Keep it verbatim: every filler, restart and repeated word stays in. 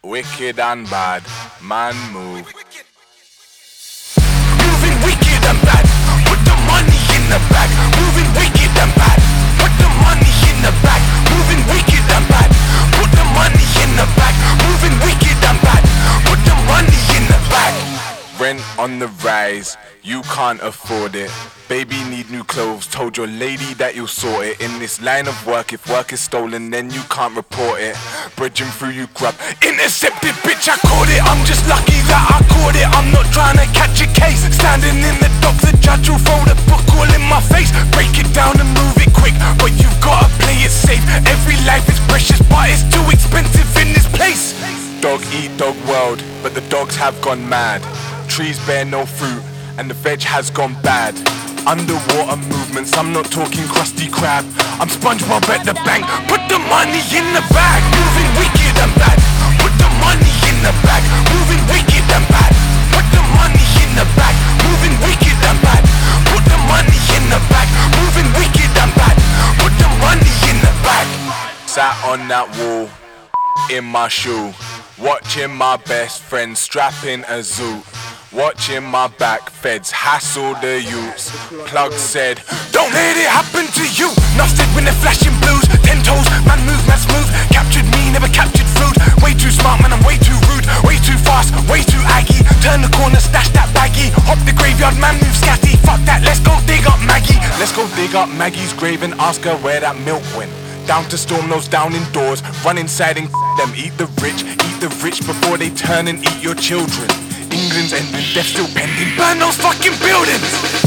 Wicked and bad, man move. Moving wicked and bad, put the money in the bag. Moving wicked and bad, put the money in the bag. Moving wicked and bad, put the money in the bag. Moving wicked and bad, put the money in the bag. Rent on the rise, you can't afford it. Baby need new clothes, told your lady that you'll sort it. In this line of work, if work is stolen then you can't report it. Bridging through you grub, intercepted bitch I caught it. I'm just lucky that I caught it, I'm not trying to catch a case. Standing in the dock, the judge will throw the book all in my face. Break it down and move it quick, but you've gotta play it safe. Every life is precious but it's too expensive in this place. Dog eat dog world, but the dogs have gone mad. Trees bear no fruit, and the veg has gone bad. Underwater movements, I'm not talking crusty crab. I'm SpongeBob at the bank, put the money in the bag. Moving wicked and bad, put the money in the bag. Moving wicked and bad, put the money in the bag. Moving wicked and bad, put the money in the bag. Moving wicked and bad, put the money in the bag. Sat on that wall, in my shoe, watching my best friend strapping a zoot. Watching my back, feds hassle the youths. Plug said, don't let it happen to you. Nuff said when they're flashing blues. Ten toes, man move, man smooth. Captured me, never captured food. Way too smart, man, I'm way too rude. Way too fast, way too aggy. Turn the corner, stash that baggie. Hop the graveyard, man move scatty. Fuck that, let's go dig up Maggie. Let's go dig up Maggie's grave and ask her where that milk went. Down to storm those down indoors. Run inside and them. Eat the rich, eat the rich before they turn and eat your children. England's ending, death still pending. Burn those fucking buildings.